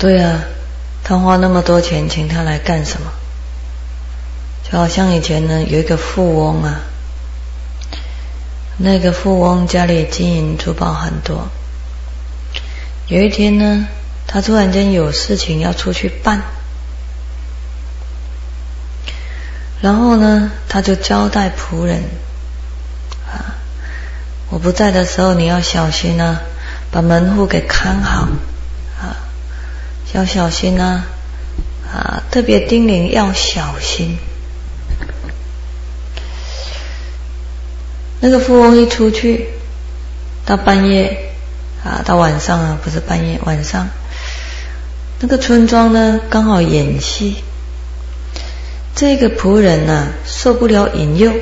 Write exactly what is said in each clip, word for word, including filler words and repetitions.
对啊，他花那么多钱请他来干什么？就好像以前呢，有一个富翁啊，那个富翁家里金银珠宝很多。有一天呢，他突然间有事情要出去办，然后呢，他就交代仆人啊，我不在的时候你要小心啊，把门户给看好啊，要小心啊，啊，特别叮咛要小心。那个富翁一出去，到半夜啊，到晚上啊，不是半夜，晚上，那个村庄呢刚好演戏，这个仆人呢、啊、受不了引诱，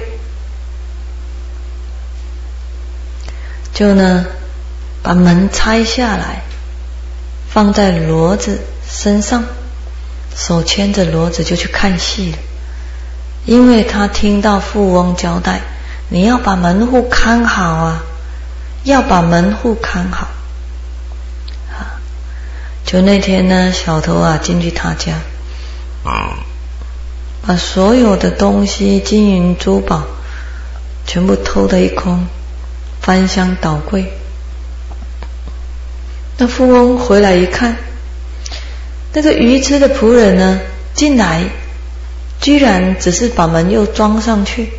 就呢把门拆下来，放在骡子身上，手牵着骡子就去看戏了。因为他听到富翁交代，你要把门户看好啊，要把门户看好啊。就那天呢，小偷啊进去他家，把所有的东西金银珠宝全部偷得一空，翻箱倒柜。那富翁回来一看，那个愚痴的仆人呢进来，居然只是把门又装上去，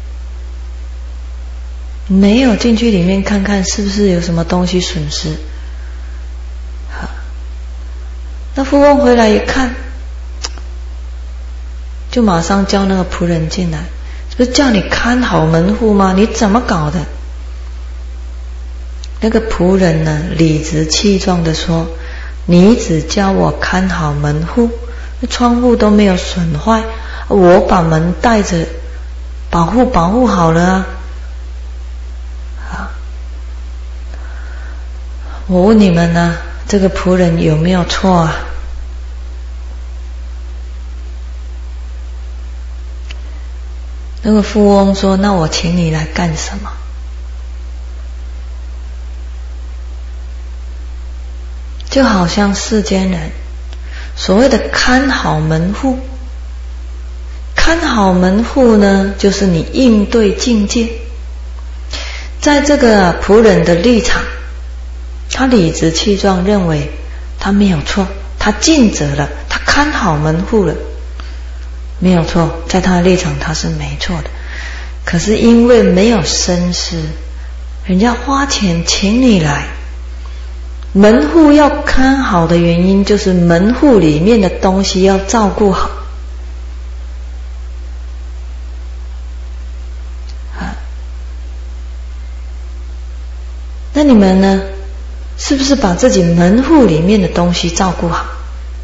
没有进去里面看看是不是有什么东西损失。那富翁回来一看，就马上叫那个仆人进来，不是叫你看好门户吗？你怎么搞的？那个仆人呢理直气壮地说，你只叫我看好门户，窗户都没有损坏，我把门带着保护保护好了啊。我问你们呢，这个仆人有没有错啊？那个富翁说，那我请你来干什么？就好像世间人所谓的看好门户，看好门户呢，就是你应对境界。在这个仆人的立场，他理直气壮认为他没有错，他尽责了，他看好门户了，没有错，在他的立场他是没错的。可是因为没有深思，人家花钱请你来，门户要看好的原因就是门户里面的东西要照顾好啊。那你们呢，是不是把自己门户里面的东西照顾好？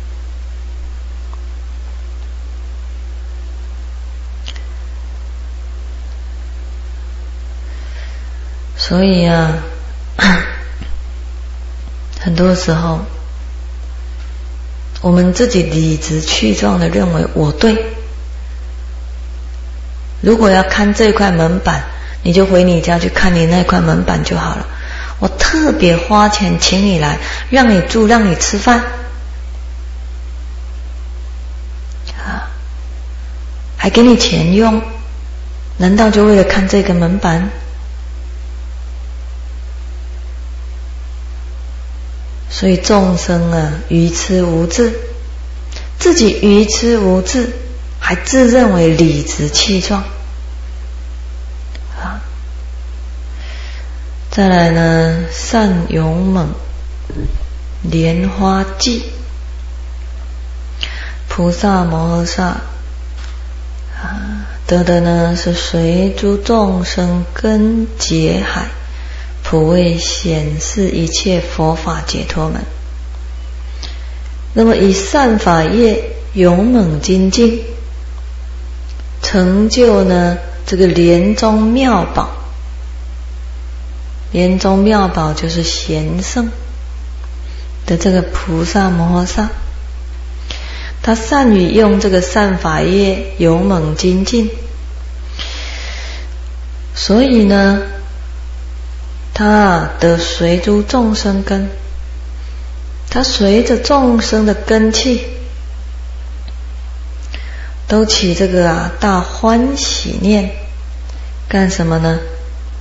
所以啊，很多时候我们自己理直气壮的认为我对，如果要看这块门板，你就回你家去看你那块门板就好了。我特别花钱请你来，让你住，让你吃饭啊，还给你钱用，难道就为了看这个门板？所以众生啊，愚痴无智，自己愚痴无智，还自认为理直气壮啊。再来呢，善勇猛，莲花记，菩萨摩诃萨啊，得的呢是随诸众生根结海，普为显示一切佛法解脱门。那么以善法业勇猛精进，成就呢这个莲中妙宝。莲中妙宝就是贤圣的这个菩萨摩诃萨，他善于用这个善法业勇猛精进，所以呢他得随诸众生根它随着众生的根器，都起这个啊大欢喜念，干什么呢？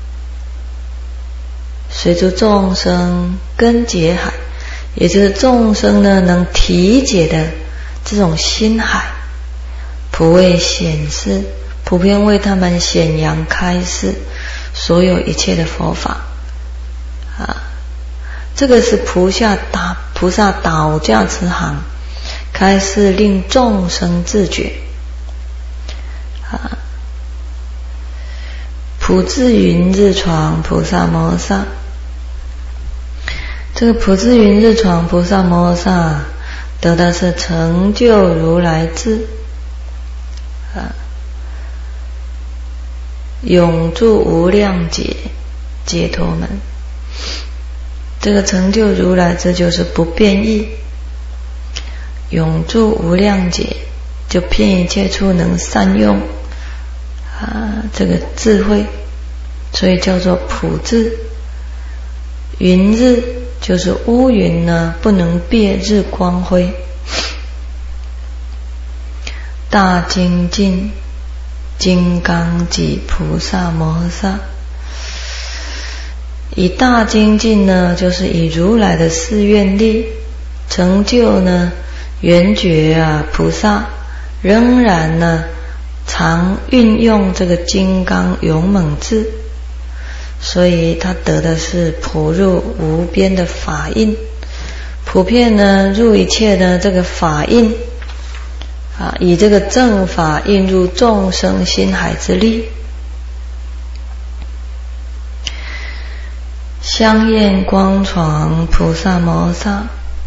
随着众生根结海，也就是众生呢能体解的这种心海，普为显示，普遍为他们显扬开示所有一切的佛法啊。这个是菩萨打菩萨导驾之行，开示令众生自觉啊。普智云日闯菩萨摩诃萨，这个普智云日闯菩萨摩诃萨得的是成就如来智啊，永住无量劫解脱门。这个成就如来智就是不变异，永住无量劫，就遍一切处能善用啊这个智慧，所以叫做普智。云日就是乌云呢不能蔽日光辉。大精进金刚级菩萨摩诃萨，以大精进呢，就是以如来的誓愿力成就呢圆觉啊菩萨，仍然呢常运用这个金刚勇猛智，所以他得的是普入无边的法印，普遍呢入一切的这个法印啊，以这个正法印入众生心海之力。香焰光闯菩萨摩诃萨，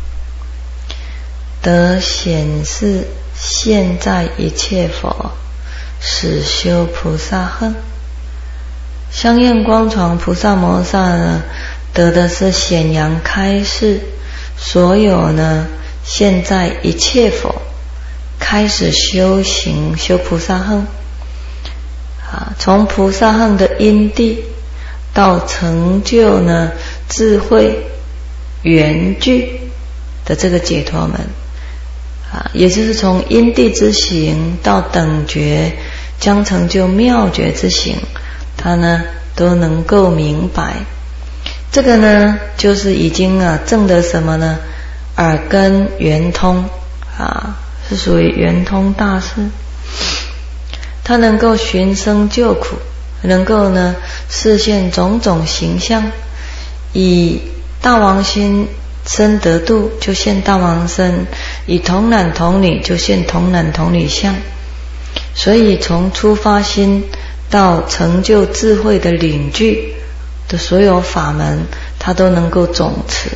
得显示现在一切佛，使修菩萨行。香焰光闯菩萨摩诃萨呢，得的是显扬开示所有呢现在一切佛开始修行修菩萨行啊，从菩萨行的因地到成就呢智慧圆具的这个解脱门啊，也就是从因地之行到等觉将成就妙觉之行，他呢都能够明白。这个呢就是已经啊证得什么呢？耳根圆通啊，是属于圆通大士。他能够寻生救苦，能够呢示现种种形象，以大王心生得度就现大王身，以童男童女就现童男童女相。所以从出发心到成就智慧的领具的所有法门，他都能够总持。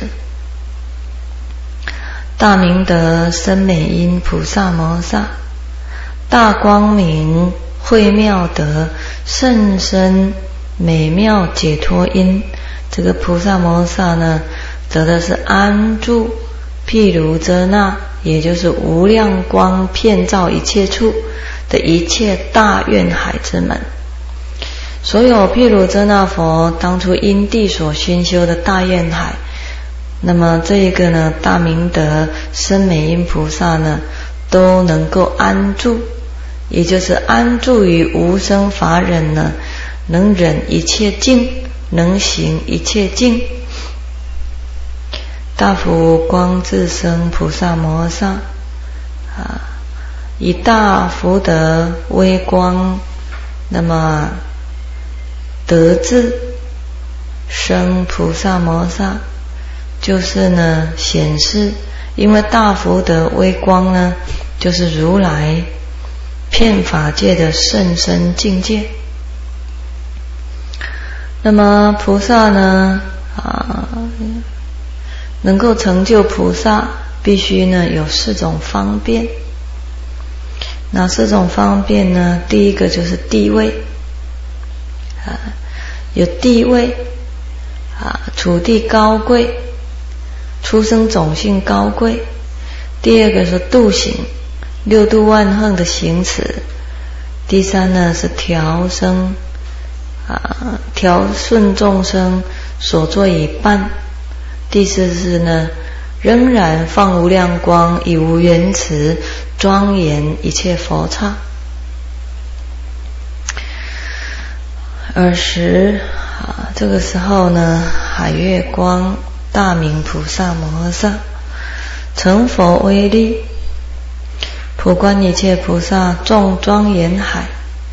大明德深美音菩萨摩诃萨，大光明慧妙德甚深美妙解脱因。这个菩萨摩诃萨呢，得的是安住譬如遮那，也就是无量光遍照一切处的一切大愿海之门。所有譬如遮那佛当初因地所熏修的大愿海，那么这一个呢大明德深美音菩萨呢都能够安住，也就是安住于无生法忍呢，能忍一切境，能行一切境。大福光智生菩萨摩诃萨啊，以大福德微光，那么得智生菩萨摩诃萨，就是呢显示，因为大福德微光呢，就是如来遍法界的甚深境界。那么菩萨呢啊，能够成就菩萨，必须呢有四种方便。哪四种方便呢？第一个就是地位啊，有地位啊，处地高贵，出生种性高贵。第二个是度行，六度万行的行持。第三呢是调生啊，调顺众生所作已办。第四是呢仍然放无量光，以无缘慈庄严一切佛刹。尔时啊，这个时候呢，海月光大明菩萨摩诃萨成佛威力，普观一切菩萨众庄严海，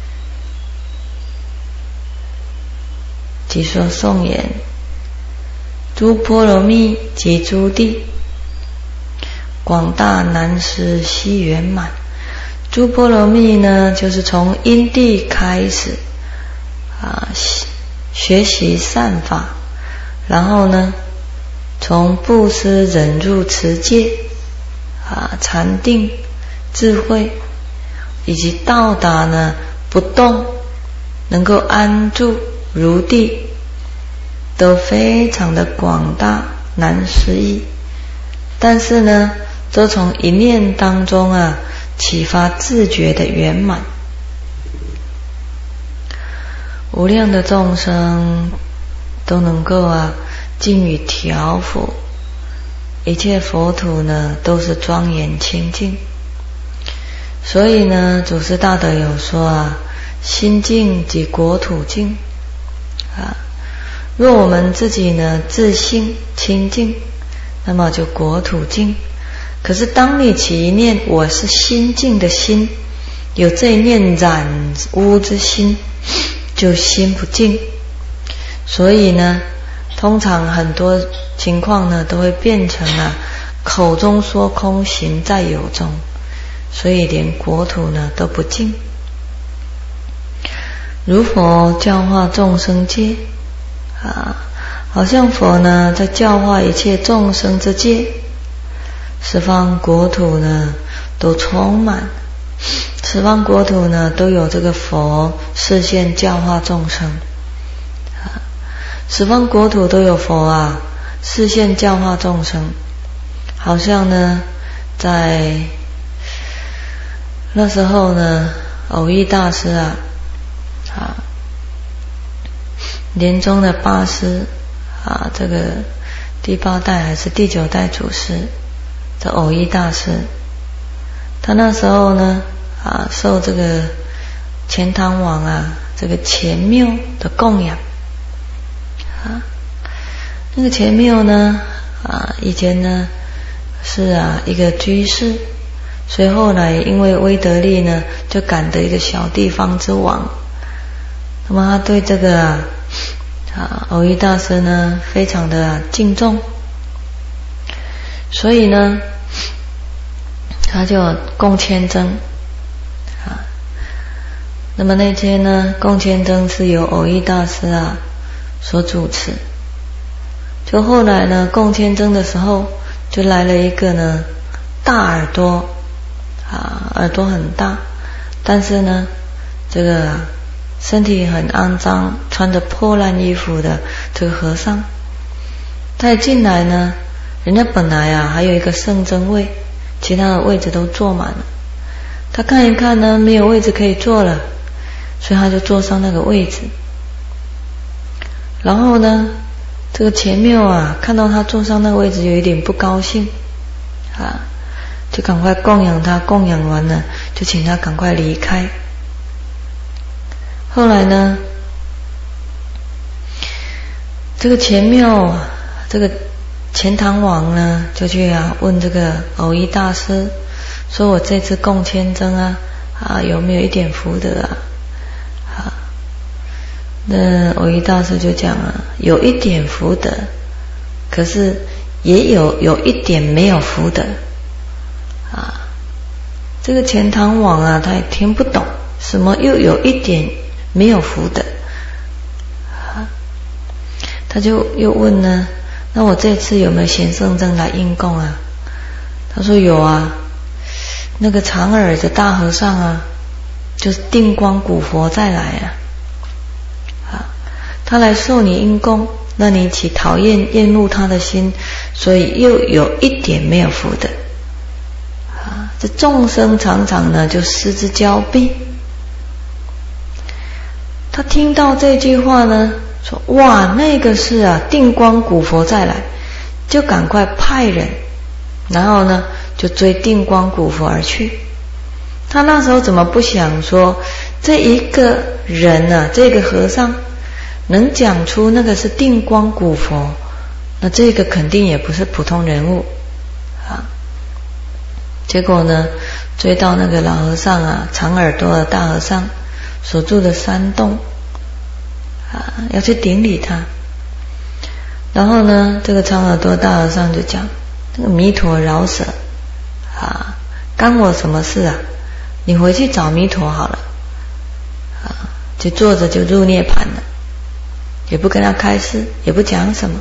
即说颂言：诸波罗蜜及诸地，广大难思悉圆满。诸波罗蜜呢，就是从因地开始啊，学习善法，然后呢，从布施、忍辱、持戒啊、禅定、智慧，以及到达呢不动，能够安住如地，都非常的广大难思议。但是呢，都从一念当中啊，启发自觉的圆满。无量的众生都能够啊尽予调伏，一切佛土呢都是庄严清净。所以呢，祖师大德有说啊，心净即国土净啊。若我们自己呢自性清净，那么就国土净。可是当你起一念我是心净的心，有这一念染污之心，就心不净。所以呢，通常很多情况呢都会变成啊口中说空，行在有中，所以连国土呢都不净。如佛教化众生界啊，好像佛呢在教化一切众生之界，十方国土呢都充满，十方国土呢都有这个佛示现教化众生啊，十方国土都有佛啊示现教化众生。好像呢在那时候呢，藕益大师啊啊莲宗的八师啊，这个第八代还是第九代祖师，这藕益大师，他那时候呢啊受这个钱塘王啊这个钱缪的供养啊，那个钱缪呢啊以前呢是啊一个居士，所以后来因为威德力呢就感得一个小地方之王。那么他对这个啊啊藕益大师呢非常的、啊、敬重，所以呢他就供千僧啊。那么那天呢供千僧是由藕益大师啊所主持。就后来呢供千僧的时候，就来了一个呢大耳朵啊，耳朵很大，但是呢这个、啊、身体很肮脏，穿着破烂衣服的这个和尚。他一进来呢，人家本来啊还有一个圣真位，其他的位置都坐满了，他看一看呢没有位置可以坐了，所以他就坐上那个位置。然后呢这个钱缪啊看到他坐上那个位置有一点不高兴啊，就赶快供养他，供养完了就请他赶快离开。后来呢这个钱缪这个钱塘王呢就去啊问这个藕益大师，说我这次供千僧啊啊有没有一点福德啊？啊，那藕益大师就讲啊，有一点福德，可是也有有一点没有福德啊。这个钱塘王啊他也听不懂，什么又有一点没有福德啊？他就又问呢，那我这次有没有显圣僧来应供啊？他说有啊，那个长耳的大和尚啊，就是定光古佛再来啊，啊，他来受你应供，那你起讨厌厌恶他的心，所以又有一点没有福德啊。这众生常常呢就失之交臂。他听到这句话呢，说哇，那个是啊定光古佛再来，就赶快派人然后呢就追定光古佛而去。他那时候怎么不想说这一个人啊，这个和尚能讲出那个是定光古佛，那这个肯定也不是普通人物啊。结果呢追到那个老和尚啊，长耳朵的大和尚所住的山洞啊，要去顶礼他。然后呢这个长耳朵大和尚就讲，这个弥陀饶舍啊，干我什么事啊，你回去找弥陀好了啊。就坐着就入涅盘了，也不跟他开示，也不讲什么。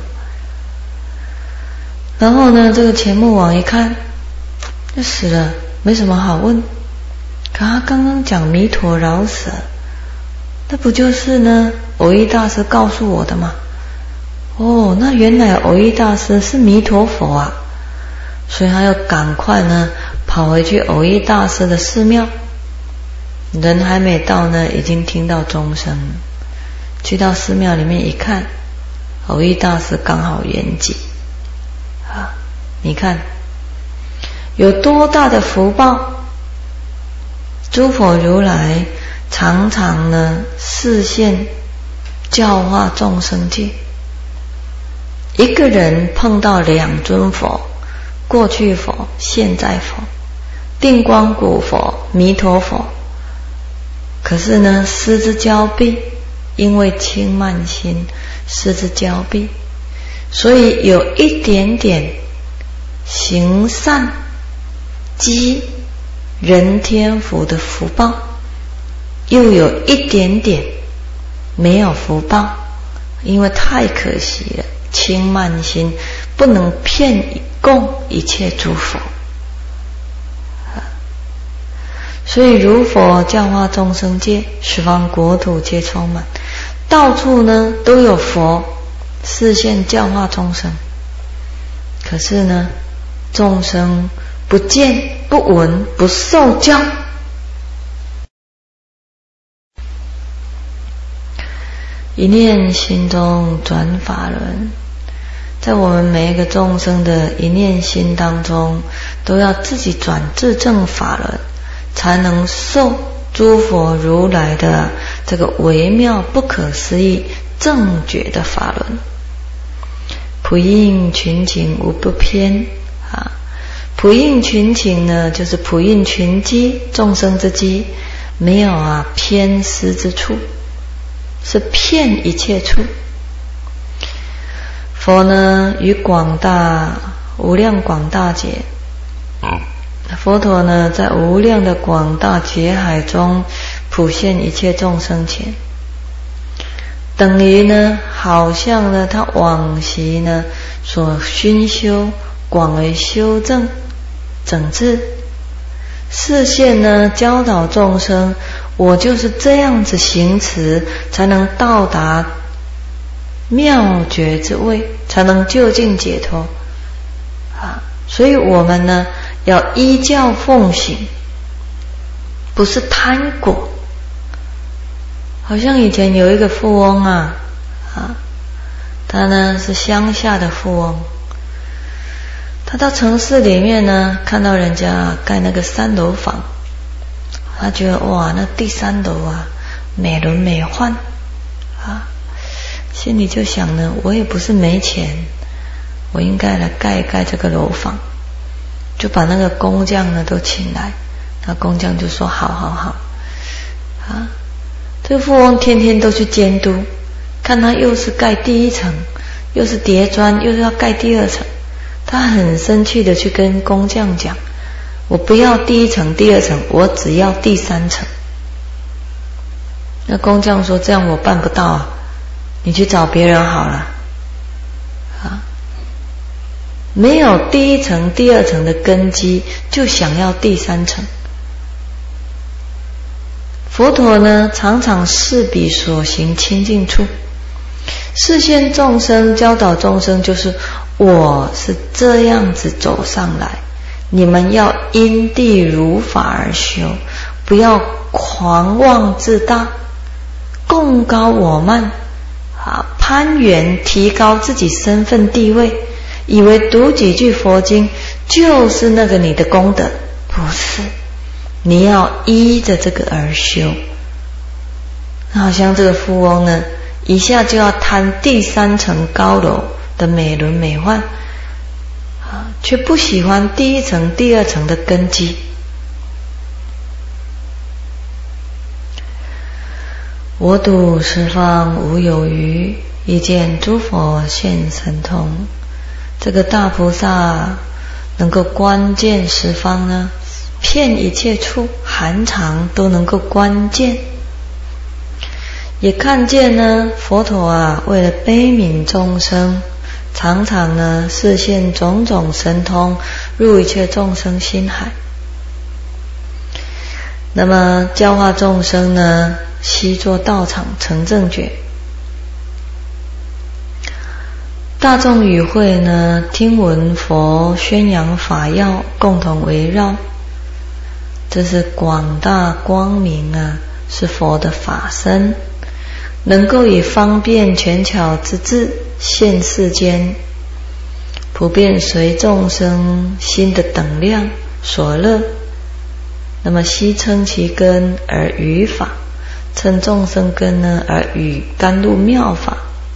然后呢这个钱穆王一看就死了，没什么好问。可他刚刚讲弥陀饶舍，那不就是呢藕益大师告诉我的吗？哦，那原来藕益大师是弥陀佛啊。所以他要赶快呢跑回去藕益大师的寺庙，人还没到呢，已经听到钟声。去到寺庙里面一看，藕益大师刚好圆寂啊！你看有多大的福报，诸佛如来常常呢示现教化众生界。一个人碰到两尊佛，过去佛、现在佛、定光古佛、弥陀佛，可是呢失之交臂，因为轻慢心失之交臂，所以有一点点行善积人天福的福报，又有一点点没有福报，因为太可惜了，轻慢心不能骗供一切诸佛。所以如佛教化众生界，十方国土皆充满，到处呢都有佛示现教化众生。可是呢众生不见不闻不受教，一念心中转法轮。在我们每一个众生的一念心当中，都要自己转自证法轮，才能受诸佛如来的这个微妙不可思议正觉的法轮。普应群情无不偏啊，普应群情呢，就是普应群机，众生之机，没有啊偏失之处，是骗一切处。佛呢于广大无量广大劫，佛陀呢在无量的广大劫海中普现一切众生前，等于呢好像呢他往昔呢所熏修广为修正整治，示现呢教导众生，我就是这样子行持才能到达妙觉之位，才能究竟解脱啊！所以我们呢要依教奉行，不是贪果。好像以前有一个富翁啊啊，他呢是乡下的富翁，他到城市里面呢看到人家盖那个三楼房，他觉得哇，那第三楼啊美轮美奂啊，心里就想呢，我也不是没钱，我应该来盖一盖这个楼房，就把那个工匠呢都请来。那工匠就说好好好啊，这个富翁天天都去监督，看他又是盖第一层，又是叠砖，又是要盖第二层，他很生气的去跟工匠讲，我不要第一层第二层，我只要第三层。那工匠说，这样我办不到啊，你去找别人好了啊！没有第一层第二层的根基，就想要第三层。佛陀呢常常示彼所行清净处，示现众生，教导众生，就是我是这样子走上来，你们要因地如法而修，不要狂妄自大，共高我慢啊，攀缘提高自己身份地位，以为读几句佛经就是那个你的功德，不是，你要依着这个而修。好像这个富翁呢，一下就要贪第三层高楼的美轮美奂，啊，却不喜欢第一层、第二层的根基。我睹十方无有余，一见诸佛现神通。这个大菩萨能够观见十方呢，遍一切处，含藏都能够观见。也看见呢，佛陀啊，为了悲悯众生，常常呢示现种种神通，入一切众生心海。那么教化众生呢，悉作道场成正觉。大众与会呢，听闻佛宣扬法要，共同围绕。这是广大光明啊，是佛的法身，能够以方便权巧之智现世间，普遍随众生心的等量所乐。那么悉称其根而语法，称众生根呢而语甘露妙法。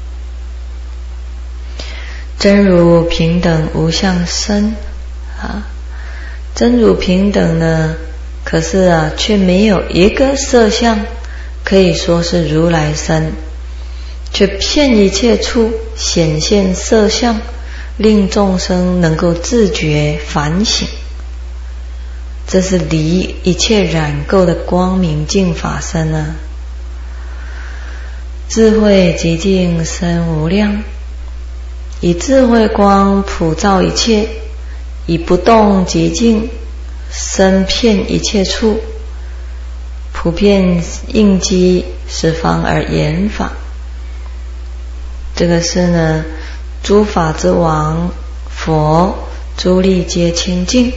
真如平等无相身啊，真如平等呢，可是啊却没有一个色相，可以说是如来身，却遍一切处显现色相，令众生能够自觉反省。这是离一切染垢的光明净法身啊！智慧极净身无量，以智慧光普照一切，以不动极净身遍一切处，普遍应机十方而言法。这个是呢，诸法之王佛，诸力皆清净。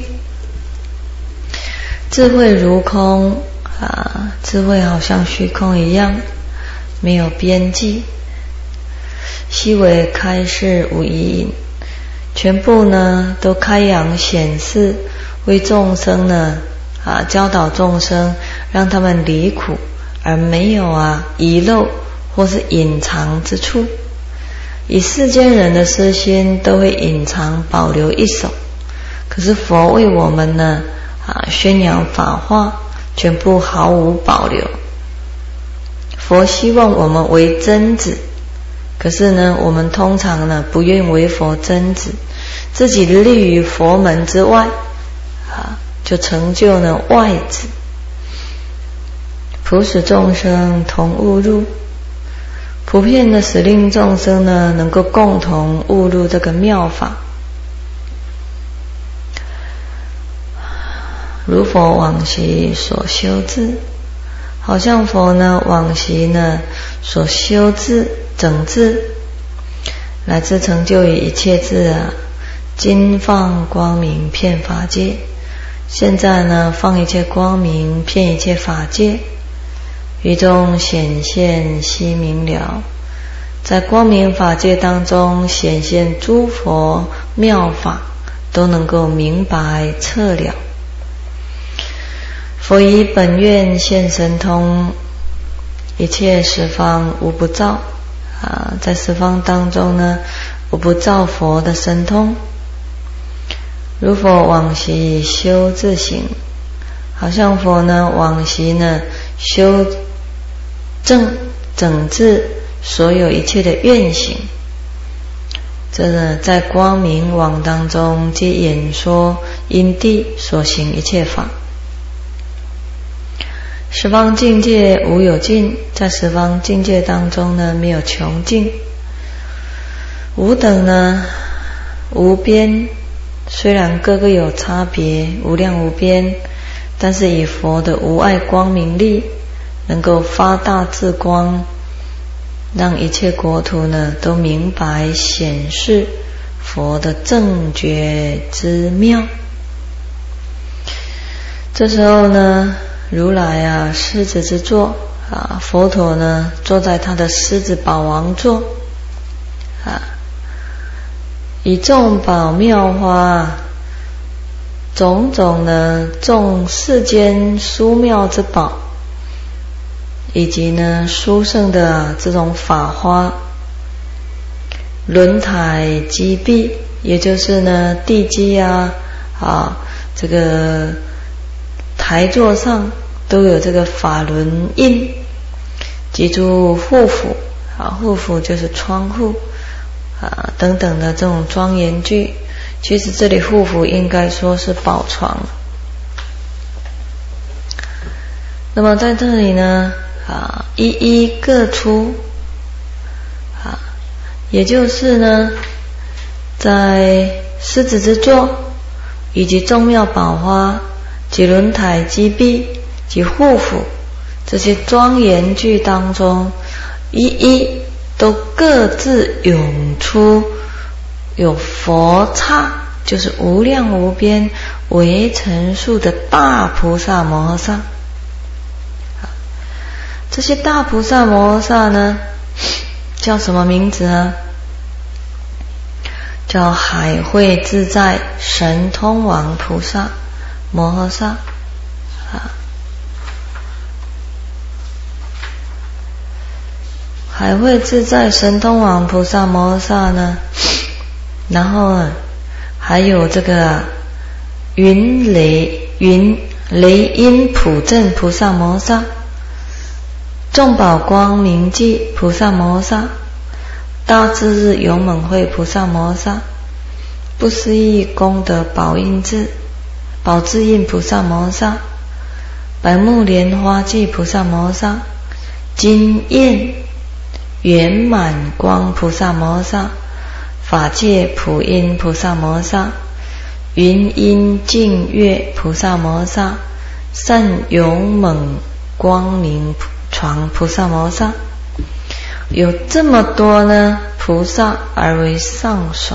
智慧如空啊，智慧好像虚空一样，没有边际。悉为开示无遗隐，全部呢都开扬显示，为众生呢啊教导众生，让他们离苦，而没有啊遗漏或是隐藏之处。以世间人的私心都会隐藏保留一手，可是佛为我们呢啊宣扬法化，全部毫无保留。佛希望我们为真子，可是呢我们通常呢不愿为佛真子，自己立于佛门之外啊，就成就呢外子，普使众生同悟入，普遍的使令众生呢能够共同悟入这个妙法。如佛往昔所修智，好像佛呢往昔呢所修智整智，乃至成就于一切智啊，今放光明遍法界。现在呢放一切光明遍一切法界，于中显现悉明了，在光明法界当中显现诸佛妙法，都能够明白彻了。佛以本愿现神通，一切十方无不造啊，在十方当中呢，无不造佛的神通。如佛往昔修自行，好像佛呢往昔呢修正整治所有一切的愿行，这呢在光明网当中皆演说因地所行一切法。十方境界无有尽，在十方境界当中呢没有穷尽。无等呢无边，虽然各个有差别，无量无边，但是以佛的无碍光明力，能够发大智光，让一切国土呢都明白显示佛的正觉之妙。这时候呢，如来啊狮子之座啊，佛陀呢坐在他的狮子宝王座啊，以众宝妙花种种呢众世间殊妙之宝，以及呢殊胜的这种法花，轮台基壁，也就是呢地基啊啊这个台座上都有这个法轮印，及诸护府啊，护府就是窗户啊等等的这种庄严具。其实这里护府应该说是宝床。那么在这里呢啊，一一各出啊，也就是呢在狮子之座以及众妙宝花及轮台基壁及护府这些庄严具当中，一一都各自涌出有佛刹，就是无量无边为成数的大菩萨摩诃萨。这些大菩萨摩诃萨呢叫什么名字呢？叫海会自在神通王菩萨摩诃萨啊。海会自在神通王菩萨摩诃萨呢，然后呢还有这个云雷云雷音普正菩萨摩诃萨、众宝光明记菩萨摩诃萨、大智日勇猛慧菩萨摩诃萨、不思议功德宝印智宝智印菩萨摩诃萨、百目莲花记菩萨摩诃萨、金焰圆满光菩萨摩诃萨、法界普音菩萨摩诃萨、云音净月菩萨摩诃萨、善勇猛光明床菩萨摩诃萨，有这么多呢菩萨而为上首，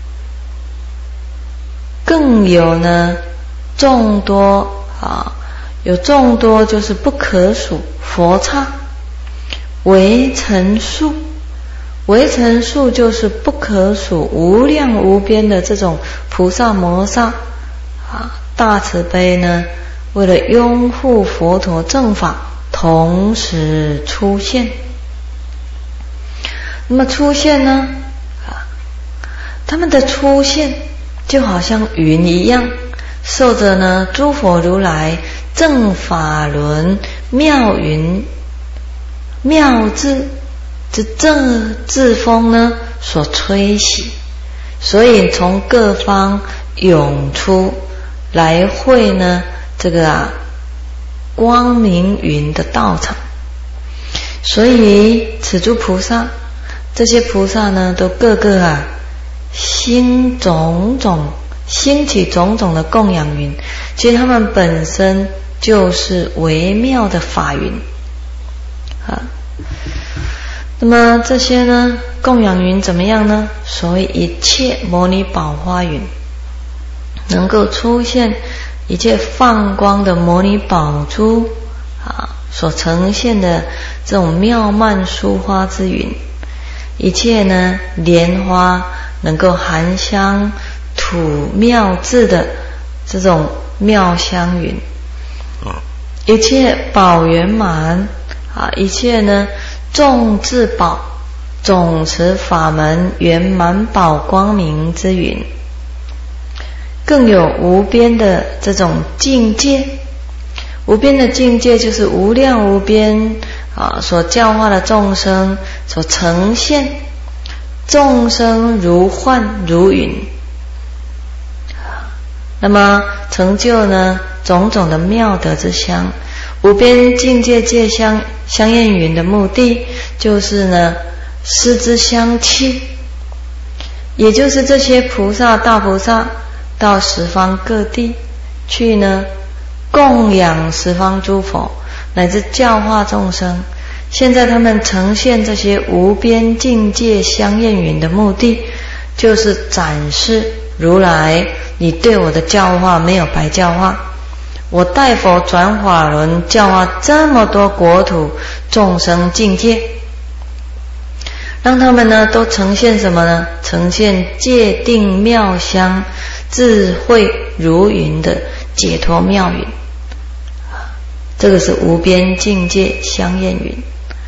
更有呢众多啊，有众多就是不可数佛刹为成数，为成数就是不可数无量无边的这种菩萨摩萨啊，大慈悲呢为了拥护佛陀正法同时出现。那么出现呢啊，他们的出现就好像云一样，受着呢诸佛如来正法轮妙云妙智这正智风呢所吹洗，所以从各方涌出来会呢这个啊光明云的道场。所以此诸菩萨，这些菩萨呢都各个啊兴种种兴起种种的供养云，其实他们本身就是微妙的法云啊。那么这些呢供养云怎么样呢？所谓一切摩尼宝花云，能够出现一切放光的摩尼宝珠啊，所呈现的这种妙曼殊花之云，一切呢莲花能够含香吐妙智的这种妙香云，一切宝圆满啊，一切呢众智宝总持法门圆满宝光明之云，更有无边的这种境界。无边的境界就是无量无边啊，所教化的众生所呈现，众生如幻如云，那么成就呢种种的妙德之香。无边境界界香香焰云的目的就是呢施之香气，也就是这些菩萨大菩萨到十方各地去呢供养十方诸佛，乃至教化众生。现在他们呈现这些无边境界香焰云的目的，就是展示如来你对我的教化没有白教化，我带佛转法轮教化这么多国土众生境界，让他们呢都呈现什么呢？呈现戒定妙香智慧如云的解脱妙云。这个是无边境界香焰云。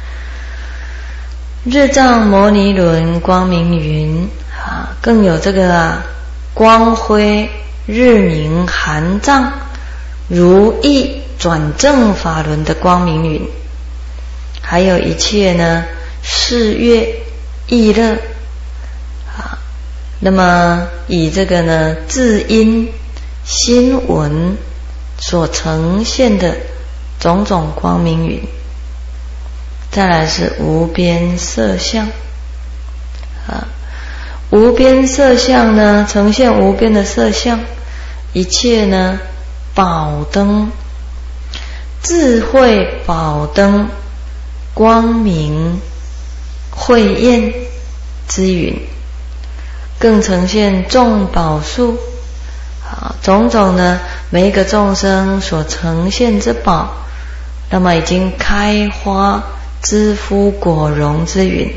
日藏摩尼轮光明云啊，更有这个啊光辉日明含藏如意转正法轮的光明云，还有一切呢四月意乐啊，那么以这个呢字音新闻所呈现的种种光明云。再来是无边色相啊，无边色相呢呈现无边的色相，一切呢宝灯智慧宝灯光明慧焰之云，更呈现众宝树啊，种种呢每一个众生所呈现之宝，那么已经开花知夫果荣之云，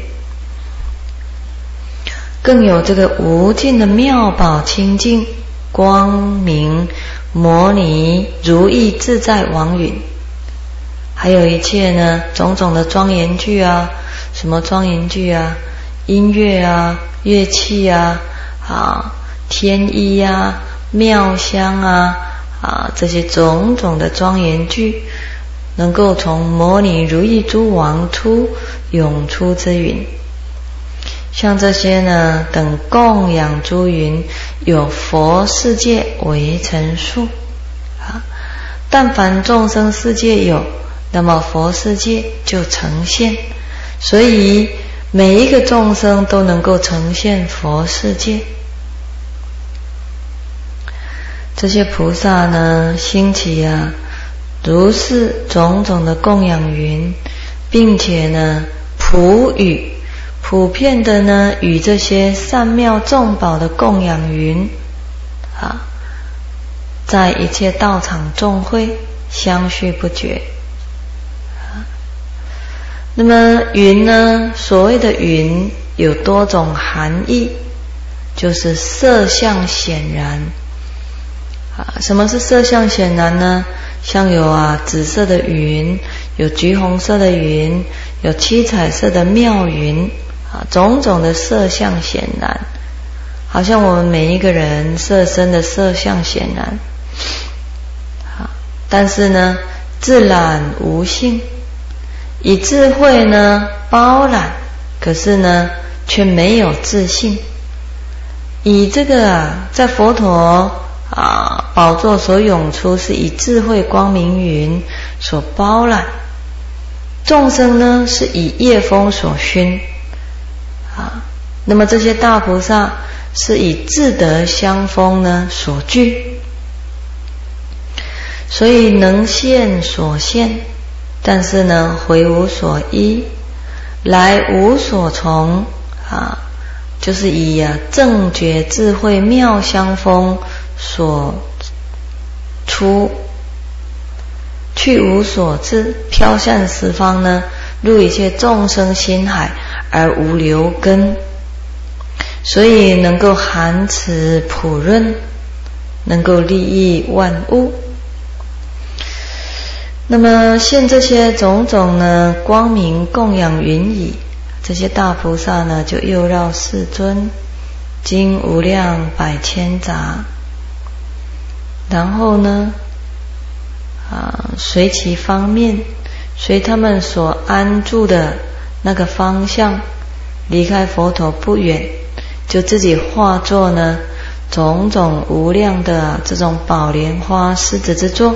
更有这个无尽的妙宝清净光明摩尼如意自在王云，还有一切呢种种的庄严具啊，什么庄严具啊，音乐啊，乐器啊，啊天衣啊，妙香啊，啊这些种种的庄严具，能够从摩尼如意诸王出涌出之云。像这些呢等供养诸云，有佛世界为成数啊，但凡众生世界有，那么佛世界就呈现，所以每一个众生都能够呈现佛世界。这些菩萨呢兴起啊如是种种的供养云，并且呢普语普遍的呢与这些善妙众宝的供养云啊，在一切道场众会相续不绝啊。那么云呢，所谓的云有多种含义，就是色相显然啊。什么是色相显然呢？像有啊紫色的云，有橘红色的云，有七彩色的妙云啊，种种的色相显然，好像我们每一个人色身的色相显然啊。但是呢自染无性，以智慧呢包揽，可是呢却没有自性。以这个啊在佛陀啊宝座所涌出，是以智慧光明云所包揽，众生呢是以业风所熏啊，那么这些大菩萨是以自得香风呢所具，所以能现所现，但是呢回无所依，来无所从啊，就是以啊正觉智慧妙香风所出，去无所至，飘散十方呢，入一切众生心海而无留根，所以能够含持普润，能够利益万物。那么现这些种种呢光明供养云已，这些大菩萨呢就又绕世尊，经无量百千匝，然后呢啊随其方面，随他们所安住的那个方向，离开佛陀不远，就自己化作呢种种无量的这种宝莲花狮子之座，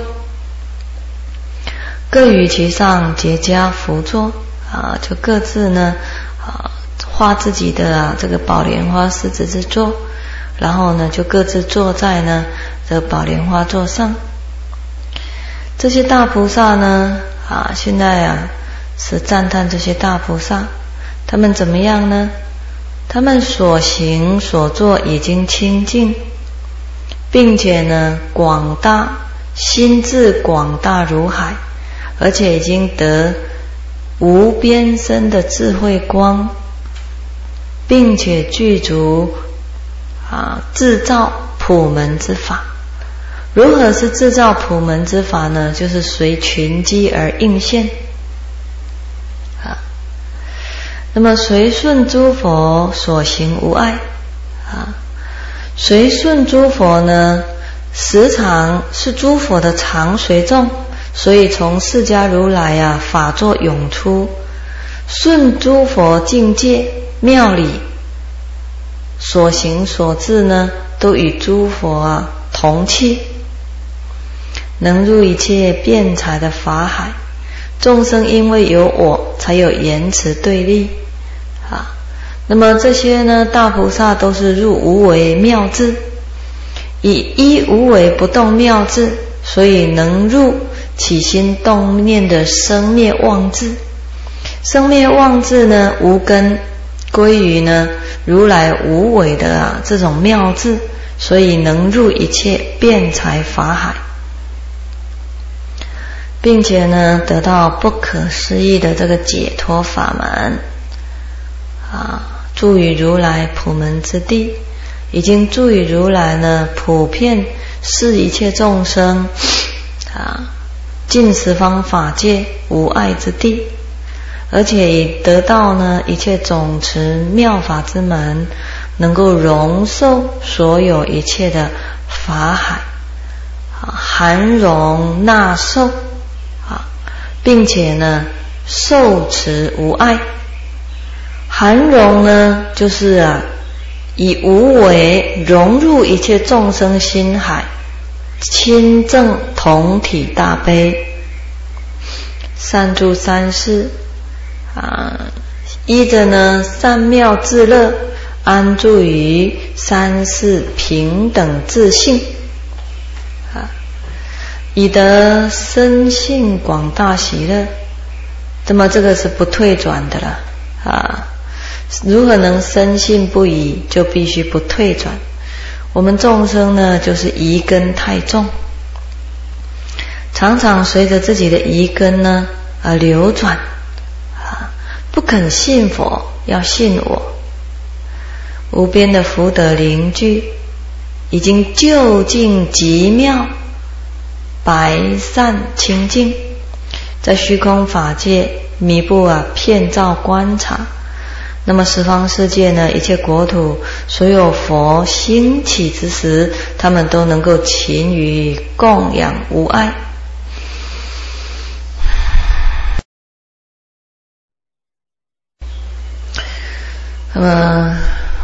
各于其上结跏趺坐啊，就各自呢啊画自己的、啊、这个宝莲花狮子之座，然后呢就各自坐在呢这个宝莲花座上。这些大菩萨呢啊，现在啊是赞叹这些大菩萨，他们怎么样呢？他们所行所作已经清净，并且呢广大，心智广大如海，而且已经得无边身的智慧光，并且具足啊自造普门之法。如何是制造普门之法呢？就是随群机而应现啊。那么随顺诸佛所行无碍啊，随顺诸佛呢，时常是诸佛的常随众，所以从释迦如来啊法座涌出，顺诸佛境界妙理所行所致呢，都与诸佛啊同气，能入一切辩才的法海。众生因为有我，才有言辞对立啊。那么这些呢，大菩萨都是入无为妙智，以一无为不动妙智，所以能入起心动念的生灭妄智。生灭妄智呢，无根归于呢如来无为的啊这种妙智，所以能入一切辩才法海，并且呢得到不可思议的这个解脱法门啊，住于如来普门之地，已经住于如来呢普遍视一切众生啊尽十方法界无碍之地，而且已得到呢一切总持妙法之门，能够容受所有一切的法海啊，含容纳受啊，并且呢受持无碍。含容呢就是啊以无为融入一切众生心海，亲证同体大悲，善住三世啊，依着呢善妙自乐，安住于三世平等自性啊，以得深信广大喜乐。那么这个是不退转的了啊。如何能深信不疑？就必须不退转。我们众生呢，就是疑根太重，常常随着自己的疑根呢而流转啊，不肯信佛，要信我。无边的福德灵具，已经究竟极妙，白善清净，在虚空法界弥布啊遍照观察。那么十方世界呢，一切国土，所有佛兴起之时，他们都能够勤于供养无碍。那么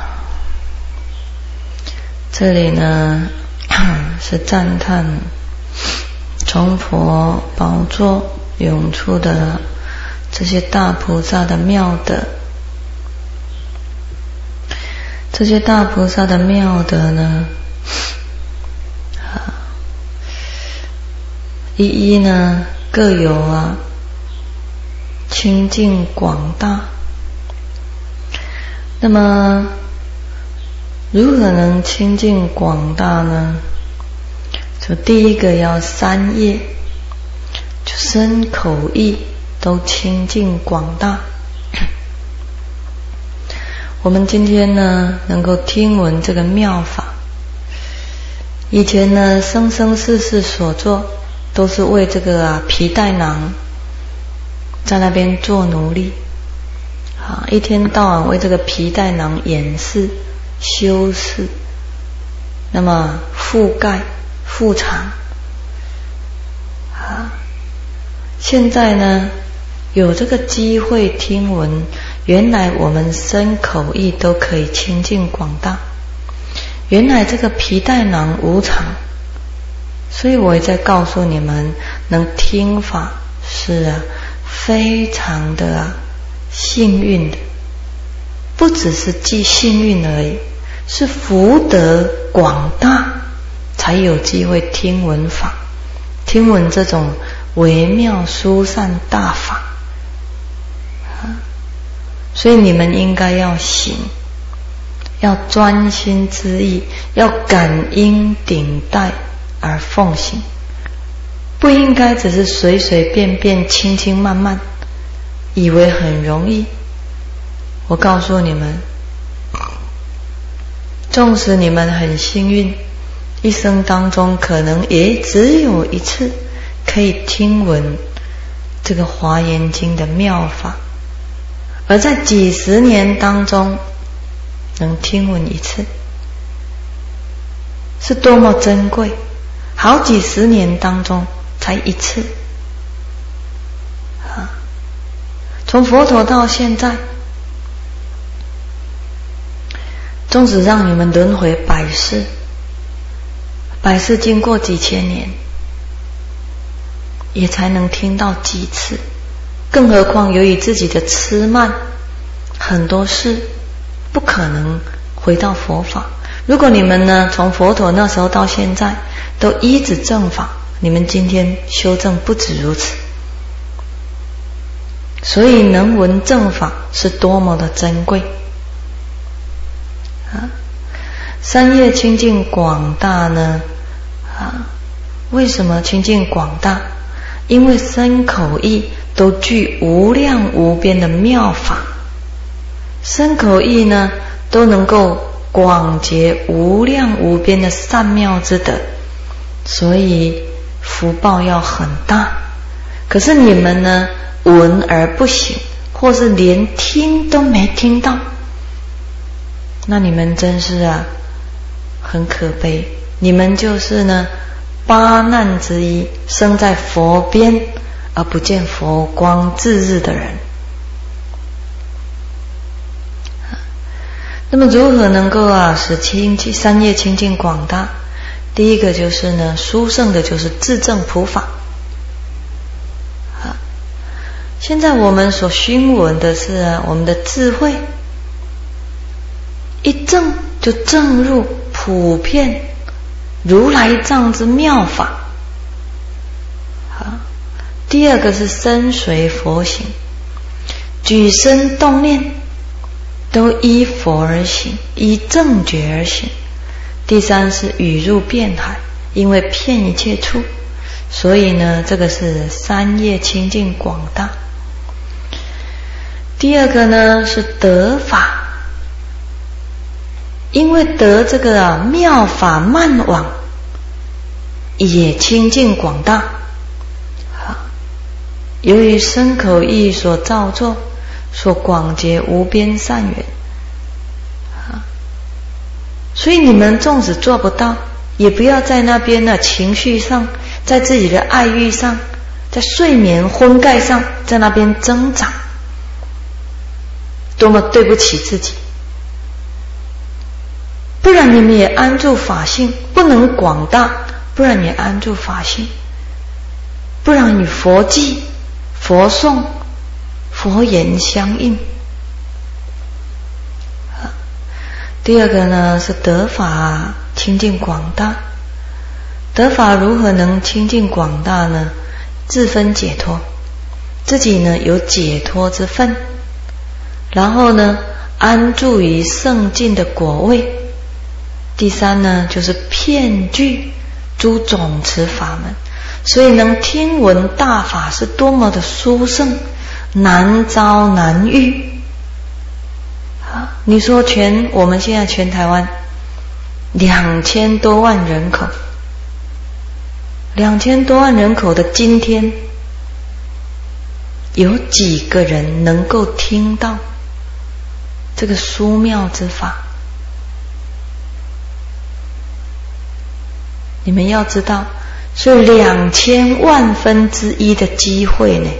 这里呢是赞叹从佛宝座涌出的这些大菩萨的妙德。这些大菩萨的妙德呢，啊，一一呢各有啊清净广大。那么如何能清净广大呢？就第一个要三业，就身口意都清净广大。我们今天呢能够听闻这个妙法，以前呢生生世世所做都是为这个啊皮带囊在那边做奴隶啊，一天到晚为这个皮带囊掩饰修饰，那么覆盖覆藏啊。现在呢有这个机会听闻，原来我们身口意都可以清净广大，原来这个皮带囊无常，所以我也在告诉你们，能听法是啊非常的啊幸运的，不只是既幸运而已，是福德广大才有机会听闻法，听闻这种微妙殊善大法。所以你们应该要行，要专心致意，要感应顶戴而奉行，不应该只是随随便便轻轻慢慢以为很容易。我告诉你们，纵使你们很幸运一生当中可能也只有一次可以听闻这个华严经的妙法，而在几十年当中能听闻一次，是多么珍贵，好几十年当中才一次啊！从佛陀到现在，纵使让你们轮回百世，百世经过几千年，也才能听到几次，更何况由于自己的痴慢，很多事不可能回到佛法。如果你们呢，从佛陀那时候到现在都依止正法，你们今天修正不止如此。所以能闻正法是多么的珍贵啊！三业清净广大呢啊，为什么清净广大？因为身口意都具无量无边的妙法，身口意呢都能够广结无量无边的善妙之德，所以福报要很大。可是你们呢，闻而不行，或是连听都没听到，那你们真是啊很可悲。你们就是呢八难之一，生在佛边而不见佛光自日的人。那么如何能够啊使清净三业清净广大？第一个就是呢，殊胜的就是自证普法。啊，现在我们所熏闻的是啊我们的智慧，一证就证入普遍如来藏之妙法。好，第二个是身随佛行，举身动念都依佛而行，依正觉而行。第三是语入遍海，因为遍一切处，所以呢这个是三业清净广大。第二个呢是得法，因为得这个啊妙法慢往，也清净广大。由于身口意所造作，所广结无边善缘，所以你们纵使做不到，也不要在那边呢情绪上，在自己的爱欲上，在睡眠昏盖上，在那边挣扎，多么对不起自己。不然你们也安住法性，不能广大，不然你安住法性，不然与佛记、佛诵、佛言相应。第二个呢是得法清净广大。得法如何能清净广大呢？自分解脱，自己呢有解脱之分，然后呢安住于圣境的果位。第三呢就是遍具诸总持法门，所以能听闻大法是多么的殊胜，难遭难遇。啊，你说全我们现在全台湾两千多万人口，两千多万人口的今天，有几个人能够听到这个殊妙之法？你们要知道，是两千万分之一的机会呢。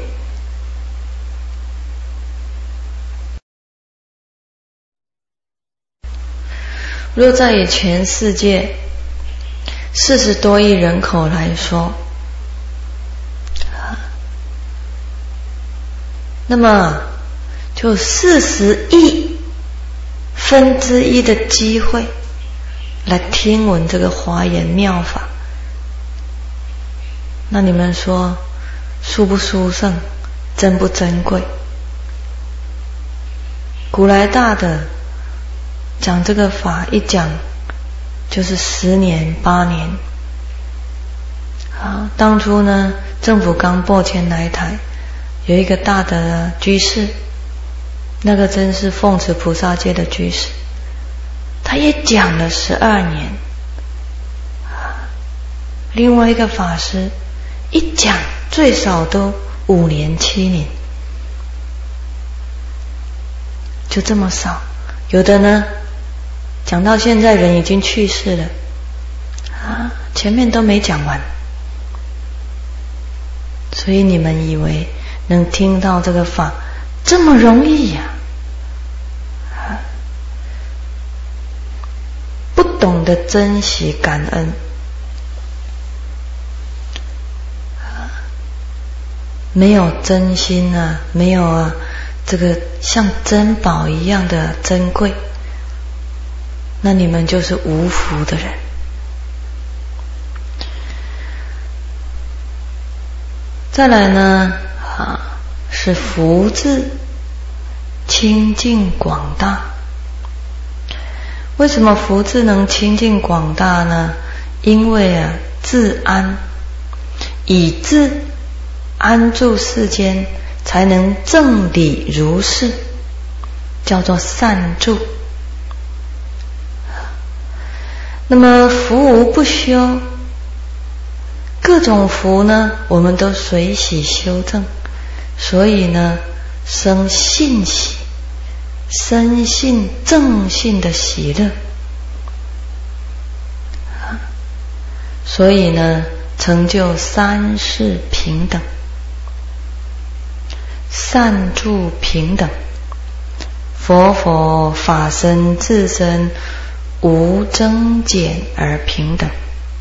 若在以全世界四十多亿人口来说，那么就四十亿分之一的机会来听闻这个华严妙法，那你们说殊不殊胜，珍不珍贵？古来大的讲这个法一讲就是十年八年。好，当初呢政府刚拨钱来台，有一个大的居士，那个真是奉持菩萨戒的居士，他也讲了十二年。 另外一个法师一讲最少都五年七年，就这么少。有的呢讲到现在人已经去世了啊，前面都没讲完。所以你们以为能听到这个法这么容易呀、啊？不懂得珍惜感恩，没有真心啊，没有啊，这个像珍宝一样的珍贵，那你们就是无福的人。再来呢，啊，是福字清净广大。为什么福字能清净广大呢？因为啊，自安，以自安住世间，才能正理如是，叫做善住。那么福无不修，各种福呢，我们都随喜修正，所以呢，生信喜，生信正信的喜乐，所以呢，成就三世平等，善住平等，佛佛法身自身无增减而平等。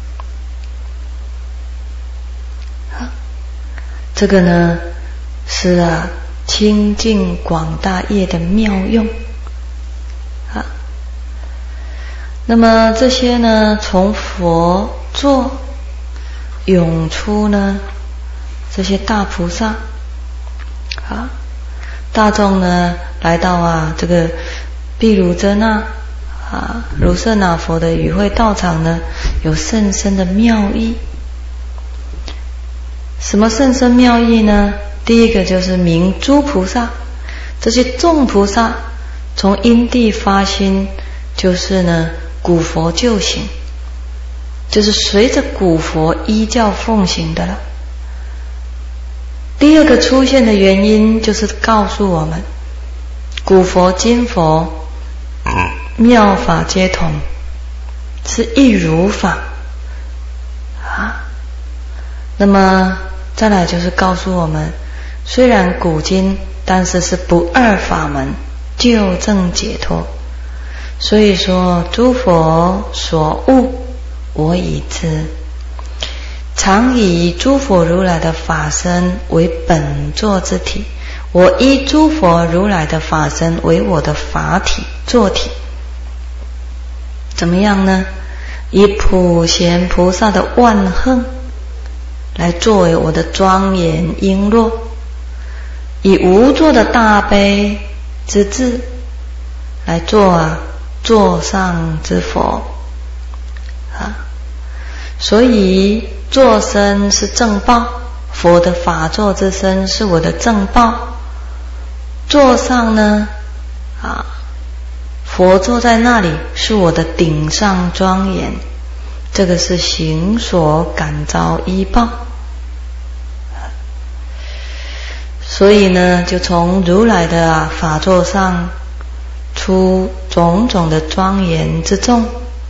这个呢是啊清净广大业的妙用啊。那么这些呢，从佛座涌出呢这些大菩萨啊，大众呢来到啊这个毗卢遮那啊卢舍那佛的与会道场呢，有甚深的妙义。什么甚深妙义呢？第一个就是明诸菩萨，这些众菩萨从因地发心，就是呢古佛旧行，就是随着古佛依教奉行的了。第二个出现的原因，就是告诉我们古佛今佛妙法皆同，是一如法啊。那么再来就是告诉我们，虽然古今，但是是不二法门，究证解脱。所以说诸佛所悟，我已知，常以诸佛如来的法身为本座之体，我依诸佛如来的法身为我的法体座体。怎么样呢？以普贤菩萨的万横来作为我的庄严璎珞，以无作的大悲之智来做啊座上之佛啊。所以座身是正报，佛的法座之身是我的正报。座上呢啊，佛坐在那里是我的顶上庄严，这个是行所感召依报。所以呢，就从如来的、啊、法座上出种种的庄严之众。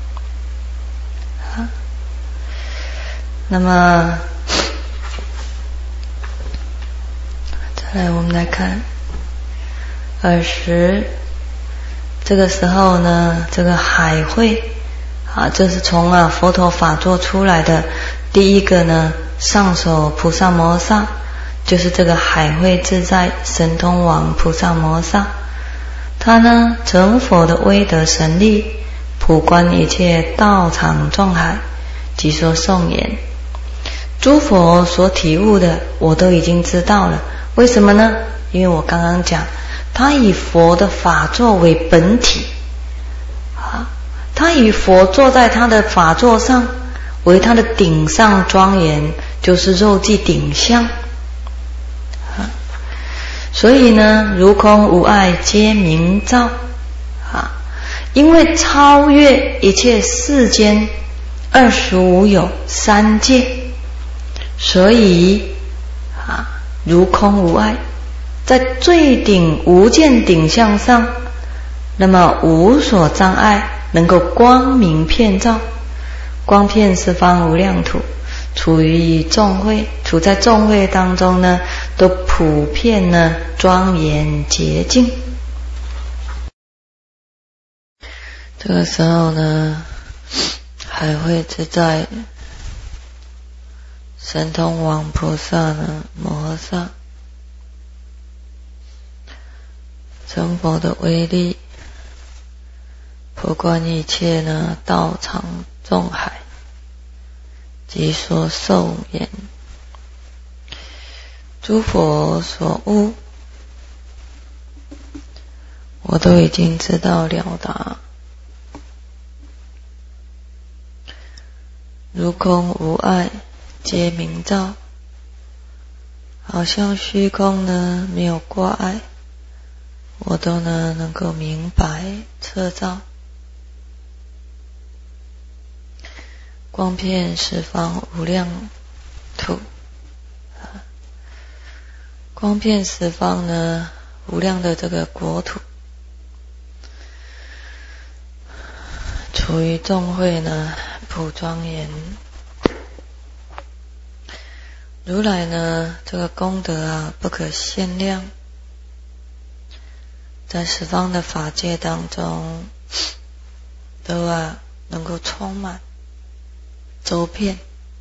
那么再来我们来看尔时，这个时候呢，这个海会啊，这是从啊佛陀法座出来的第一个呢上首菩萨摩萨，就是这个海会自在神通王菩萨摩萨。他呢成佛的威德神力，普观一切道场众海，即说颂言，诸佛所体悟的我都已经知道了。为什么呢？因为我刚刚讲，他以佛的法座为本体啊，他以佛坐在他的法座上为他的顶上庄严，就是肉髻顶相啊。所以呢，如空无碍皆明照啊，因为超越一切世间二十五有三界，所以啊，如空无碍，在最顶无见顶相上，那么无所障碍，能够光明遍照，光遍十方无量土，处于众会，处在众会当中呢，都普遍呢庄严洁净。这个时候呢，海会自在神通王菩萨呢，摩诃萨成佛的威力，普观一切呢道场众海，即说寿言：诸佛所悟，我都已经知道了达，如空无碍，皆明照，好像虚空呢没有挂碍，我都呢能够明白彻照，光遍十方无量土，光遍十方呢无量的这个国土，处于众会呢普庄严。如来呢这个功德啊不可限量，在十方的法界当中都啊能够充满周遍，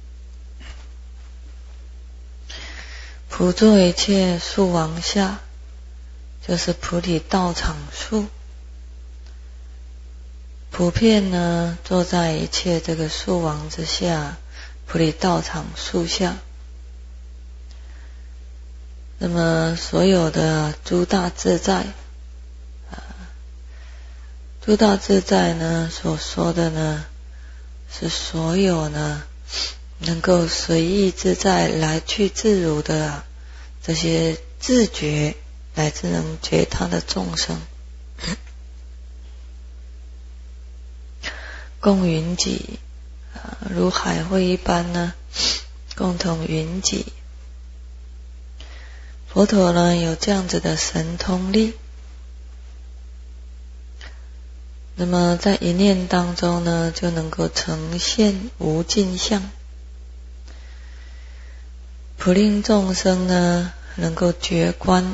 普作一切树王下，就是菩提道场树，普遍呢坐在一切这个树王之下，菩提道场树下。那么所有的诸大自在啊，诸大自在呢所说的呢是所有呢能够随意自在来去自如的、啊、这些自觉乃至能觉他的众生，共云集、啊、如海会一般呢共同云集。佛陀呢有这样子的神通力，那么在一念当中呢就能够呈现无尽相，普令众生呢能够觉观。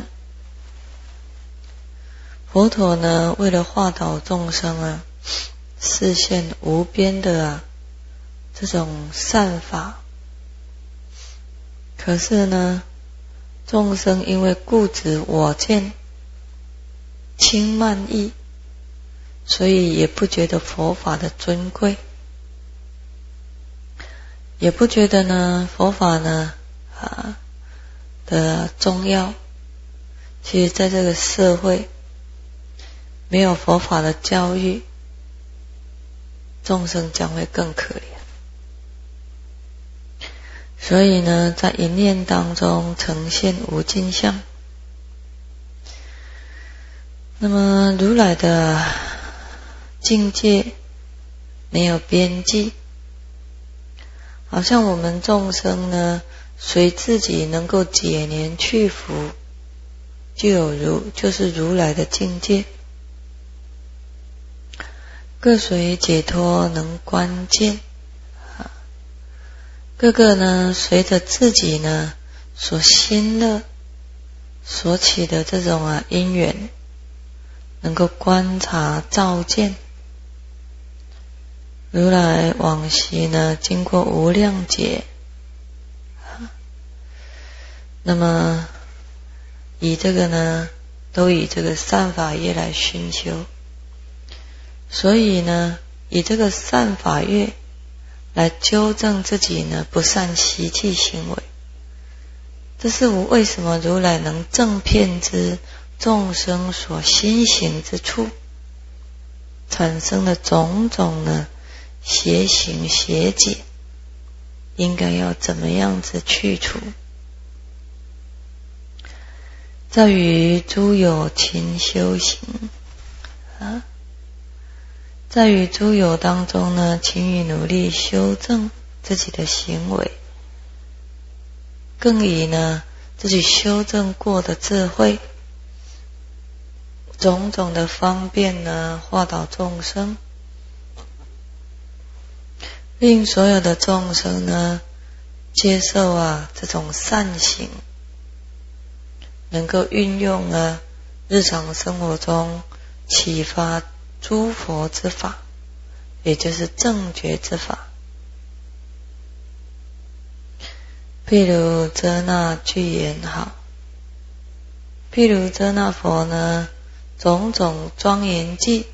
佛陀呢为了化导众生啊，示现无边的啊这种善法，可是呢众生因为固执我见轻慢意，所以也不觉得佛法的尊贵，也不觉得呢佛法呢啊的重要。其实在这个社会没有佛法的教育，众生将会更可怜。所以呢在一念当中呈现无尽相。那么如来的境界没有边际，好像我们众生呢随自己能够解年去福，就有如就是如来的境界，各随解脱能观见，各个呢随着自己呢所心乐所起的这种啊因缘，能够观察照见。如来往昔呢经过无量劫，那么以这个呢都以这个善法业来熏修，所以呢以这个善法业来纠正自己呢不善习气行为。这是我为什么如来能正遍知众生所心行之处，产生了种种呢邪行邪解，应该要怎么样子去除。在于诸有情修行啊， 在与诸有当中呢，勤于努力修正自己的行为，更以呢自己修正过的智慧，种种的方便呢，化导众生，令所有的众生呢接受啊这种善行，能够运用啊日常生活中启发诸佛之法，也就是正觉之法。譬如遮那具言好，譬如遮那佛呢，种种庄严偈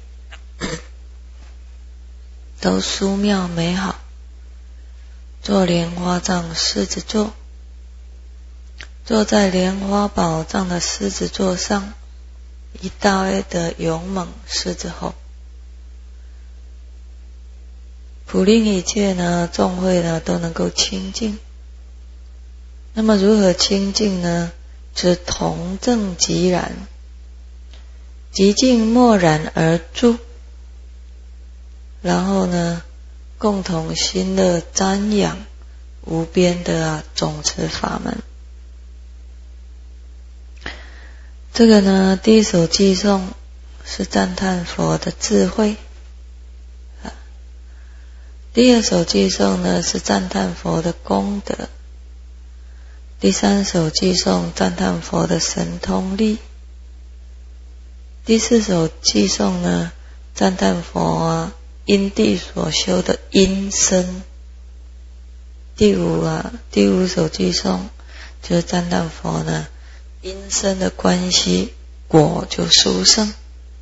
都殊妙美好，坐莲花藏狮子座，坐在莲花宝藏的狮子座上，以大威的勇猛狮子吼，普令一切呢众会呢都能够清净。那么如何清净呢？指同正即然，极静默然而住，然后呢共同心乐瞻仰无边的啊总持法门。这个呢第一首偈颂是赞叹佛的智慧，第二首偈颂呢是赞叹佛的功德，第三首偈颂赞叹佛的神通力，第四首偈颂呢赞叹佛啊因地所修的因身，第五啊第五首偈颂就是赞叹佛呢因身的关系，果就殊胜。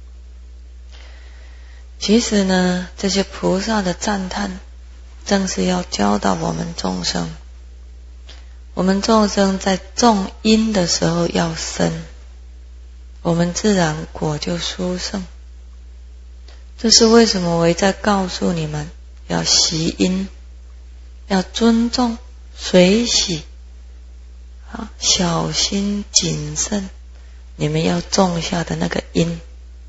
其实呢这些菩萨的赞叹正是要教导我们众生，我们众生在种因的时候要生，我们自然果就殊胜。这是为什么我在告诉你们要习因，要尊重随喜，小心谨慎你们要种下的那个因，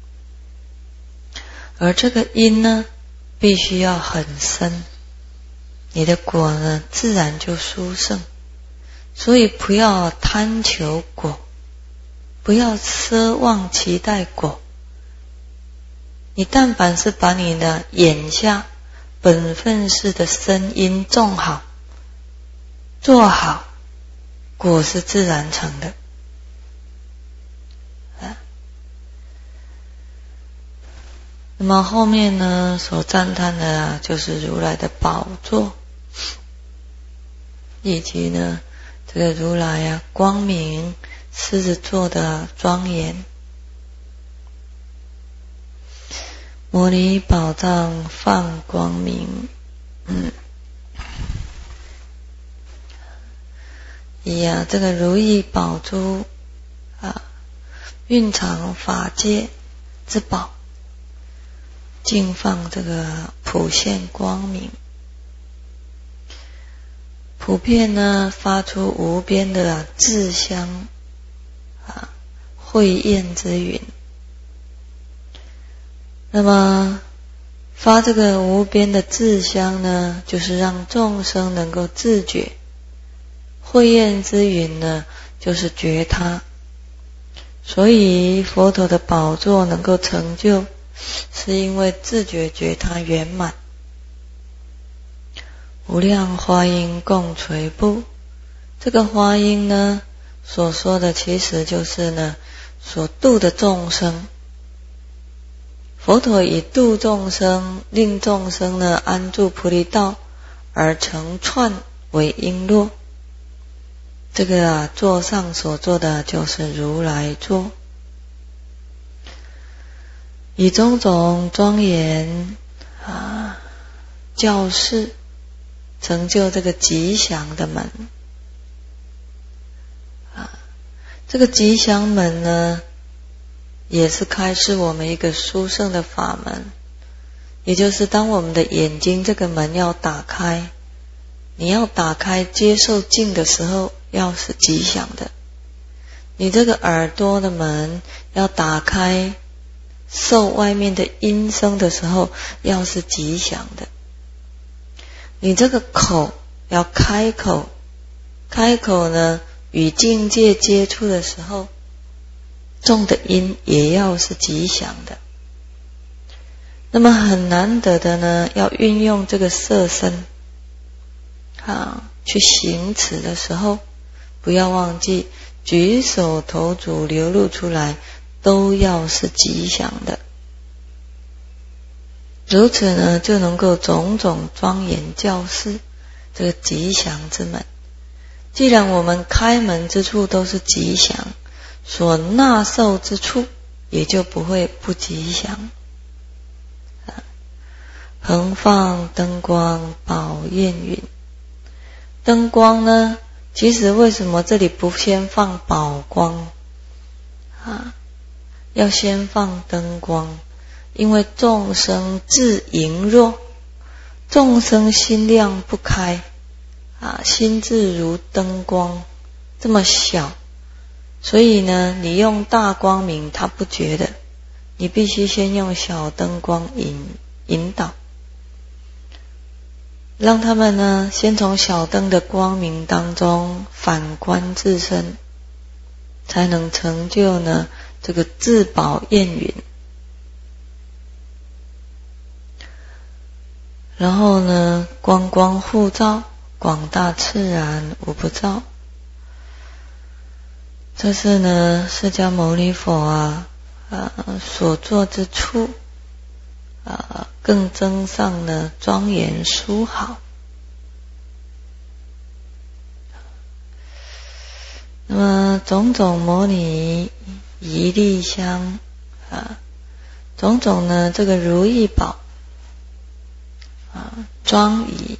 而这个因呢必须要很深，你的果呢自然就殊胜。所以不要贪求果，不要奢望期待果，你但凡是把你的眼下本分事的身因种好做好，果是自然成的。那么后面呢所赞叹的啊就是如来的宝座，以及呢这个如来啊光明狮子座的庄严。摩尼宝藏放光明，嗯，以啊这个如意宝珠啊蕴藏法界之宝，净放这个普现光明，普遍呢发出无边的啊智香啊慧焰之云。那么发这个无边的智香呢，就是让众生能够自觉，慧焰之云呢就是觉他。所以佛陀的宝座能够成就，是因为自觉觉他圆满。无量花音共垂布，这个花音呢所说的其实就是呢所度的众生。佛陀以度众生，令众生呢安住菩提道，而成串为璎珞。这个啊座上所做的就是如来座，以种种庄严啊教示成就这个吉祥的门啊，这个吉祥门呢也是开示我们一个殊胜的法门，也就是当我们的眼睛这个门要打开，你要打开接受境的时候要是吉祥的，你这个耳朵的门要打开受外面的音声的时候，要是吉祥的。你这个口要开口，开口呢，与境界接触的时候，种的因也要是吉祥的。那么很难得的呢，要运用这个色身啊，去行持的时候，不要忘记举手投足流露出来都要是吉祥的。如此呢，就能够种种庄严教示这个吉祥之门。既然我们开门之处都是吉祥，所纳受之处也就不会不吉祥。横放灯光宝焰云，灯光呢，其实为什么这里不先放宝光啊？要先放灯光，因为众生自羸弱，众生心量不开啊，心智如灯光这么小，所以呢，你用大光明他不觉得，你必须先用小灯光引引导，让他们呢，先从小灯的光明当中反观自身，才能成就呢这个自宝焰云。然后呢，光光互照，广大赤然无不照。这是呢释迦牟尼佛啊啊所作之处啊，更增上呢庄严殊好。那么种种摩尼一粒香啊，种种呢这个如意宝啊，庄仪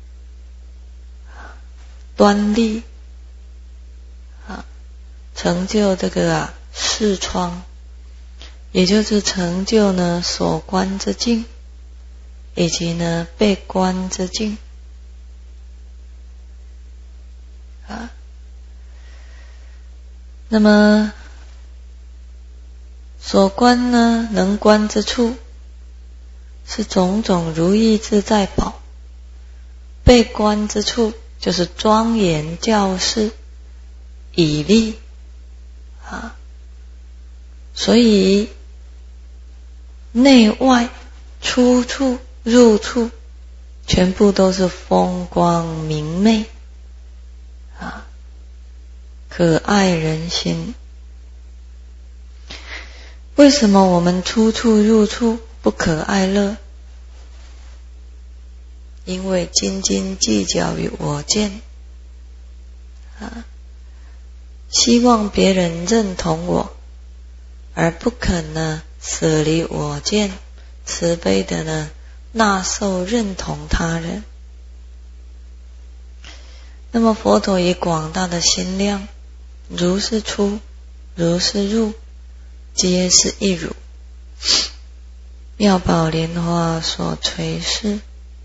端立啊，成就这个啊视窗，也就是成就呢所观之境，以及呢被观之境啊。那么所观呢能观之处，是种种如意自在宝，被观之处就是庄严教示以利啊。所以内外出处入处全部都是风光明媚啊，可爱人心。为什么我们出处入处不可爱乐？因为斤斤计较于我见啊，希望别人认同我，而不肯呢舍离我见，慈悲的呢纳受认同他人。那么佛陀以广大的心量，如是出，如是入，皆是一如。妙宝莲花所垂示，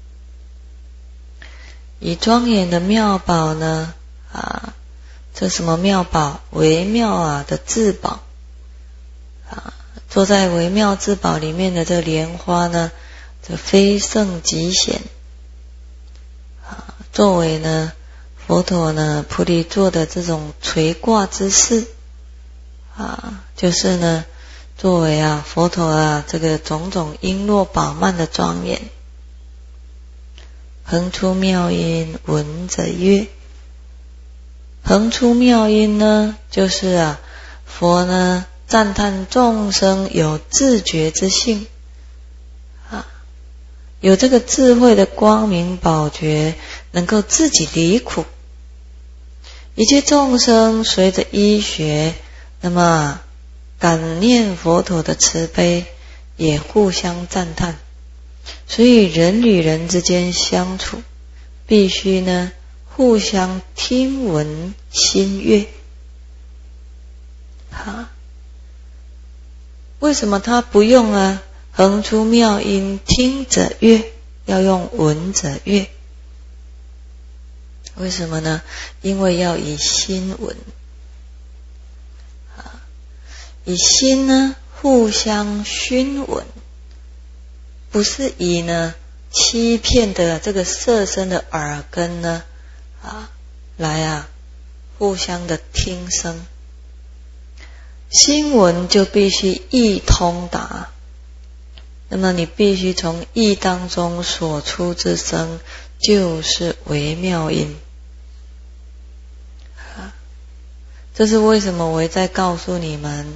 以庄严的妙宝呢啊，这什么妙宝？微妙啊的至宝啊，坐在微妙至宝里面的这莲花呢，这非胜极显啊，作为呢佛陀呢菩提座的这种垂挂之势啊，就是呢作为啊佛陀啊这个种种璎珞宝曼的庄严。横出妙音闻者曰，横出妙音呢，就是啊佛呢赞叹众生有自觉之性啊，有这个智慧的光明宝觉，能够自己离苦。一切众生随着医学，那么感念佛陀的慈悲，也互相赞叹。所以人与人之间相处，必须呢互相听闻心悦。好，为什么他不用啊横出妙音听者悦，要用闻者悦？为什么呢？因为要以心闻啊，以心呢互相熏闻，不是以呢欺骗的这个色身的耳根呢啊来啊互相的听声。心闻就必须意通达，那么你必须从意当中所出之声就是微妙音。这是为什么我在告诉你们，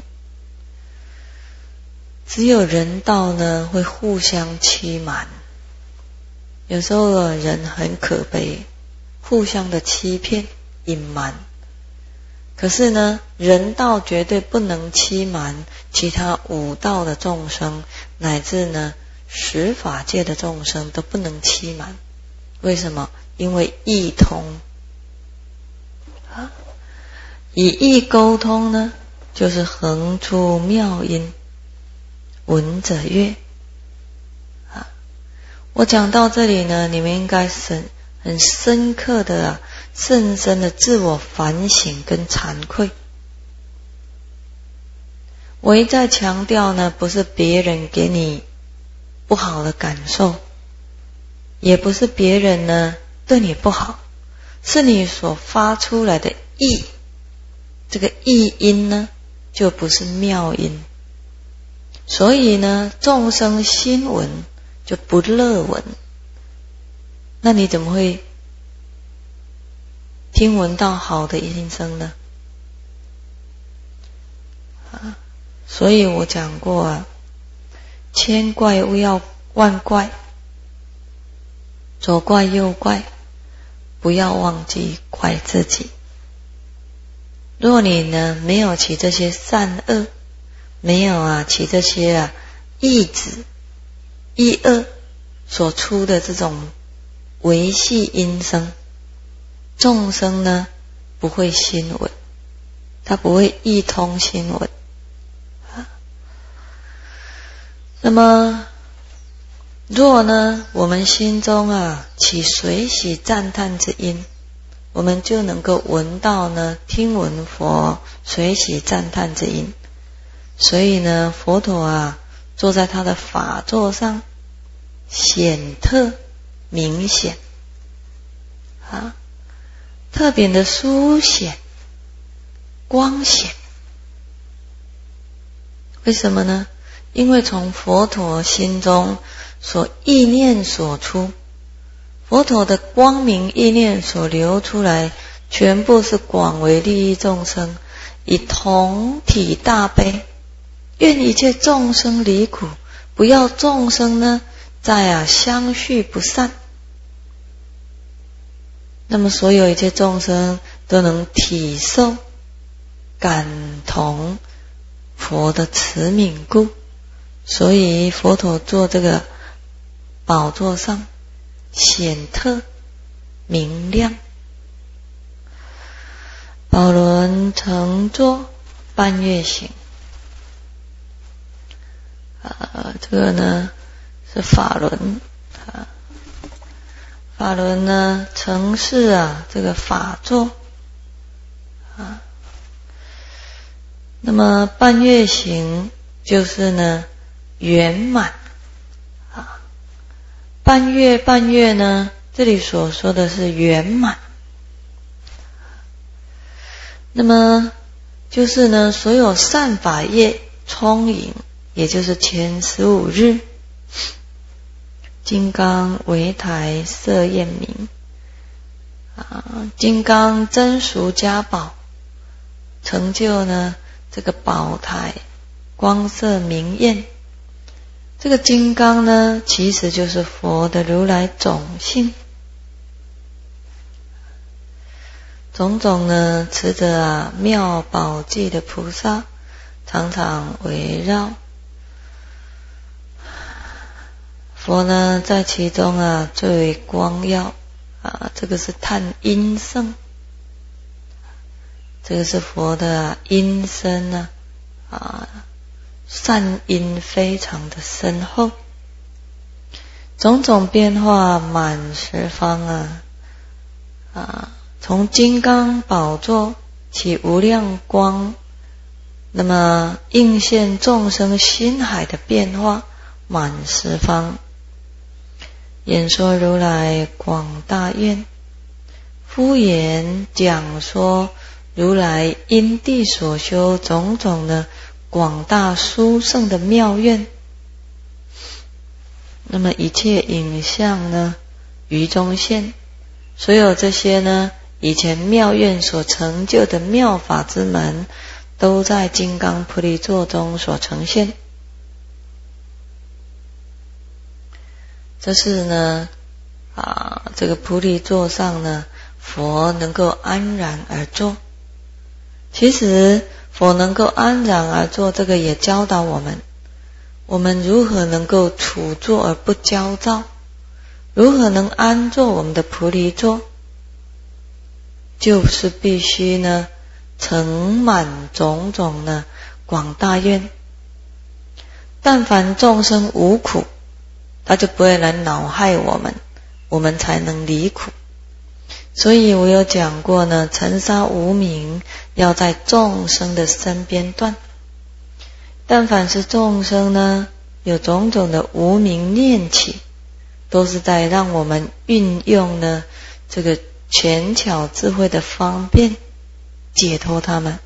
只有人道呢会互相欺瞒，有时候人很可悲，互相的欺骗隐瞒。可是呢，人道绝对不能欺瞒其他五道的众生，乃至呢十法界的众生都不能欺瞒。为什么？因为意通啊，以意沟通呢，就是横出妙音，闻者悦啊。我讲到这里呢，你们应该深很深刻的啊。深深的自我反省跟惭愧。我一再强调呢，不是别人给你不好的感受，也不是别人呢对你不好，是你所发出来的意，这个意音呢就不是妙音。所以呢，众生心闻就不乐闻，那你怎么会听闻到好的音声呢？啊，所以我讲过啊，千怪勿要万怪，左怪右怪，不要忘记怪自己。若你呢没有起这些善恶，没有啊起这些啊意志意恶所出的这种维系音声，众生呢不会心闻，他不会意通心闻。那么若呢我们心中啊起随喜赞叹之音，我们就能够闻到呢听闻佛随喜赞叹之音。所以呢佛陀啊坐在他的法座上，显特明显啊，特别的殊显光显。为什么呢？因为从佛陀心中所意念所出，佛陀的光明意念所流出来，全部是广为利益众生，以同体大悲，愿一切众生离苦，不要众生呢再啊相续不善。那么所有一切众生都能体受感同佛的慈悯故，所以佛陀坐这个宝座上显特明亮。宝轮乘坐半月行，啊，这个呢是法轮啊。法轮呢曾是啊这个法座啊，那么半月行就是呢圆满啊，半月半月呢这里所说的是圆满，那么就是呢所有善法业充盈，也就是前十五日，金刚维台色焰明啊，金刚真俗家宝成就呢这个宝台光色明艳。这个金刚呢其实就是佛的如来种性，种种呢持着啊妙宝济的菩萨常常围绕佛呢，在其中啊最为光耀啊，这个是叹音声，这个是佛的、啊、音声呢啊，善音非常的深厚，种种变化满十方啊啊，从金刚宝座起无量光那么应现众生心海的变化满十方。演说如来广大愿，敷言讲说如来因地所修种种的广大殊胜的妙愿。那么一切影像呢，于中现，所有这些呢，以前妙愿所成就的妙法之门，都在金刚菩提座中所呈现。这是呢，啊，这个菩提座上呢，佛能够安然而坐。其实佛能够安然而坐，这个也教导我们，我们如何能够处坐而不骄躁，如何能安坐我们的菩提座，就是必须呢盛满种种呢广大愿。但凡众生无苦，他就不会来恼害我们，我们才能离苦。所以我有讲过呢，尘沙无明要在众生的身边断。但凡是众生呢，有种种的无明念起，都是在让我们运用呢这个权巧智慧的方便解脱他们。